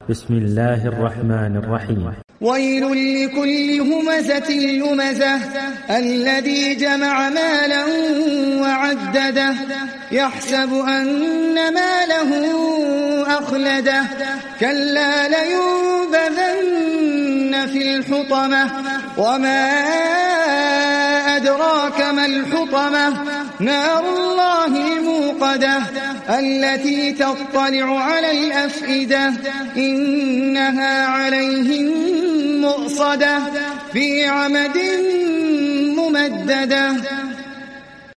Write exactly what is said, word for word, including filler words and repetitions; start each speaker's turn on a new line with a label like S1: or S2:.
S1: بسم الله الرحمن الرحيم.
S2: ويل لكل همزة لمزة الذي جمع مالا وعدده يحسب أن ماله أخلده كلا لينبذن في الحطمة وما أدراك ما الحطمة نار الله الموقدة التي تطلع على الأفئدة إنها عليهم مؤصدة في عمد ممددة.